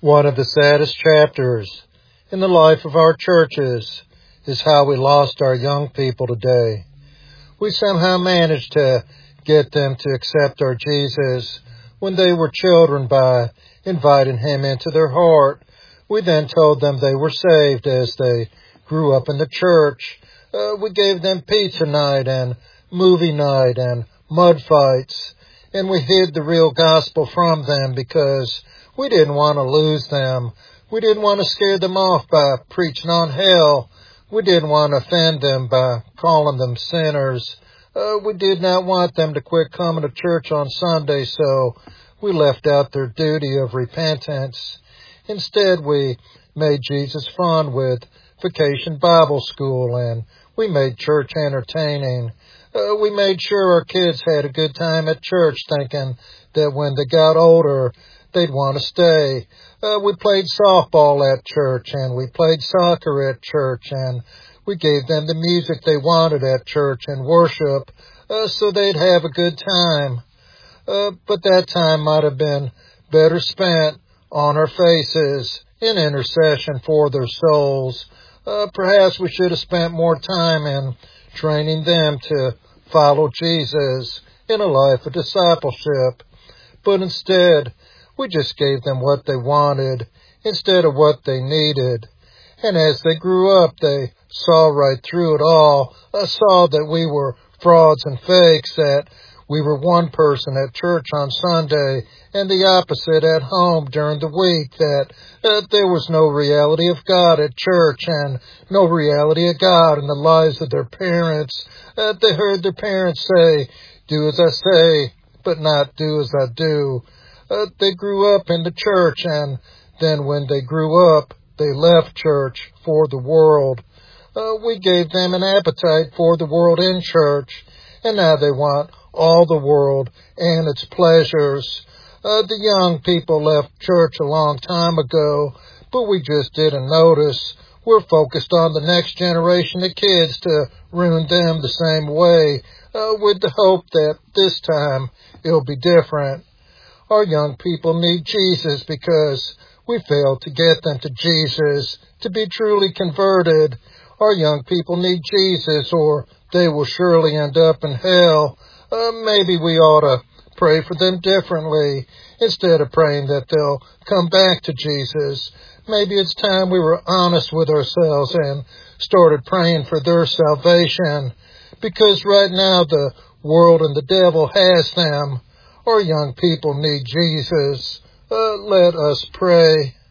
One of the saddest chapters in the life of our churches is how we lost our young people today. We somehow managed to get them to accept our Jesus when they were children by inviting him into their heart. We then told them they were saved as they grew up in the church. We gave them pizza night and movie night and mud fights, and we hid the real gospel from them because we didn't want to lose them. We didn't want to scare them off by preaching on hell. We didn't want to offend them by calling them sinners. We did not want them to quit coming to church on Sunday, so we left out their duty of repentance. Instead, we made Jesus fun with Vacation Bible School, and we made church entertaining. We made sure our kids had a good time at church, thinking that when they got older, they'd want to stay. We played softball at church, and we played soccer at church, and we gave them the music they wanted at church and worship, so they'd have a good time. But that time might have been better spent on our faces in intercession for their souls. Perhaps we should have spent more time in training them to follow Jesus in a life of discipleship. But instead, we just gave them what they wanted instead of what they needed. And as they grew up, they saw right through it all, saw that we were frauds and fakes, that we were one person at church on Sunday and the opposite at home during the week, that there was no reality of God at church and no reality of God in the lives of their parents. They heard their parents say, "Do as I say, but not do as I do." They grew up in the church, and then when they grew up, they left church for the world. We gave them an appetite for the world in church, and now they want all the world and its pleasures. The young people left church a long time ago, but we just didn't notice. We're focused on the next generation of kids to ruin them the same way, with the hope that this time it'll be different. Our young people need Jesus because we failed to get them to Jesus to be truly converted. Our young people need Jesus, or they will surely end up in hell. Maybe we ought to pray for them differently instead of praying that they'll come back to Jesus. Maybe it's time we were honest with ourselves and started praying for their salvation, because right now the world and the devil has them. Our young people need Jesus. Let us pray.